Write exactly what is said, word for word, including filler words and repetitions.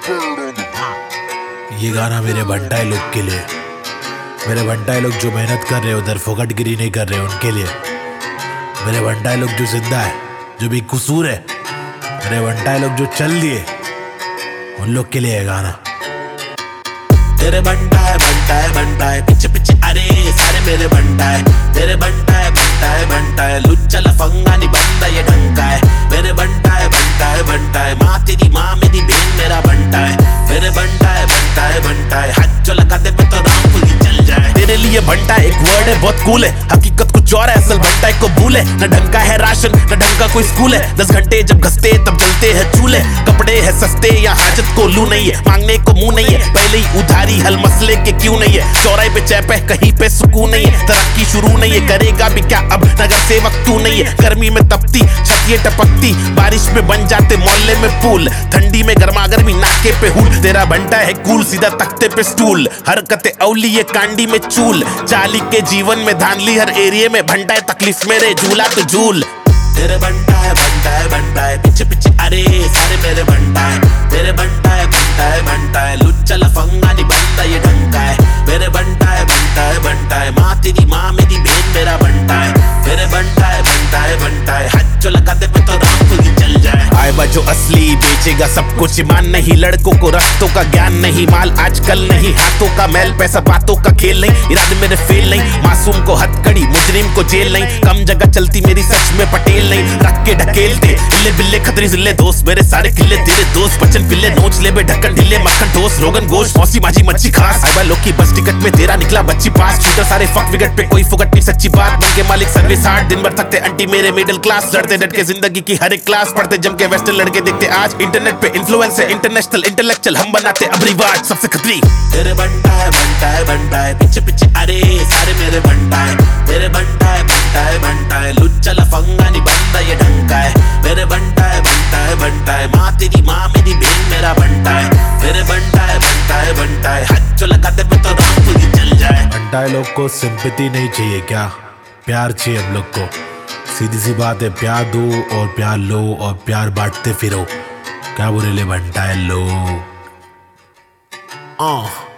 ये गाना मेरे बंटाई लोग के लिए, मेरे बंटाई लोग जो मेहनत कर रहे हैं उधर फोकटगिरी नहीं कर रहे उनके लिए, मेरे बंटाई लोग जो जिंदा है, जो भी कसूर है, मेरे बंटाई लोग जो चल दिए उन लोग के लिए है गाना। तेरे बंटाए बंटाए बंटाए पीछे पीछे अरे सारे मेरे बंटाए, तेरे बंटाए बंटाए बंटाए लुच्चा लफंगा नहीं बंदा ये ढंका है। मेरे बंटाए बंटाए बंटाए माँ तेरी माँ मेरी बहन मेरा बंटाए, मेरे बंटाए बंटाए बंटाए हाथ जो लगा दे पे तो राम पुली चल जाए। तेरे लिए बंटा एक वर्ड है बहुत कूल है, हकीकत कुछ और है असल बंटाए को भूले। न ढंका है राशन न ढंका कोई स्कूल है, दस घंटे जब घसते तब जलते हैं चूल्हे। कपड़े है सस्ते या हाजत को लू नहीं है, मांगने को मुंह नहीं है, पहले ही उधारी हल मसले के क्यों नहीं है। चौराहे पे चैप है कहीं पे सुकून नहीं है, तरक्की शुरू नहीं है करेगा भी क्या अब नगर सेवक तू नहीं है। गर्मी में तपती छतिये टपकती, बारिश में बन जाते मोहल्ले में पुल, ठंडी में गर्मा गर्मी नाके पे हुल। तेरा बंटा है कूल सीधा तख्ते पे स्टूल, हरकतें अवली ये कांडी में चूल। चाली के जीवन में धांधली हर एरिया में भंटा है, तकलीफ मेरे झूला तो झूल। तेरे बंटा है बंटा है बंटा है पीछे पीछे अरे सारे मेरे बंटा है, तेरे बंटा है बंटा है बंटा है लुच्चा लफंगा नहीं बंदा ये ढंका है। मेरे बंटा है बंटा है बंटा है माँ तेरी माँ मेरी बहन मेरा बंटा है, मेरे बंटा है बंटा है बंटा है हाथ जो लगा दे पे तो राम पुली चल जाए। आएबा जो असली बेचेगा सब कुछ ईमान नहीं, लड़कों को रस्तों का ज्ञान नहीं, माल आजकल नहीं हाथों का मैल पैसा बातों का खेल नहीं। इरादे मेरे फेल नहीं, मासूम को हथकड़ी मुजरिम को जेल नहीं, कम जगह चलती मेरी सच में पटेल नहीं। रख के ढकेलते इल्ले बिल्ले खतरी जिले दोस्त मेरे सारे किले तेरे दोस्त, बचन पिल्ले नोच ले बे ढक्कन ढिले मक्खन टोस्ट रोगन गोश्त मौसी माजी मच्छी खास। आएबा लोग की बस टिकट में तेरा निकला बच्ची पास, शूटर सारे फक विकेट पे कोई फुकट नहीं सच्ची बात। बन के मालिक सर्विस आठ दिन भर थकते अंटी मेरे मिडिल क्लास, लड़ते डट के जिंदगी की हर एक क्लास, पढ़ते जम के वेस्टर्न लड़के देखते आज इंटरनेट पे इन्फ्लुएंस है इंटरनेशनल इंटेलेक्चुअल हम बनाते अब रिवाज सबसे खतरी। तेरे बंटा है बंटा है बंटा है पीछे पीछे अरे सारे मेरे बंटा है, तेरे बंटा है बंटा है बंटा है लुच्चा लफंगा नहीं बंदा ये ढंका है। मेरे बंटा है बंटा है बंटा है माँ तेरी माँ मेरी बहन मेरा बंटा है, मेरे बंटा है बंटा है बंटा है हाथ जो लगा दे पे तो राम पुली चल जाए। बंटाई लोग को सिंपैथी नहीं चाहिए क्या, प्यार चाहिए हम लोग को। सीधी सी बात है, प्यार दो और प्यार लो और प्यार बांटते फिरो, क्या बुरे ले बंटाई लोग। आ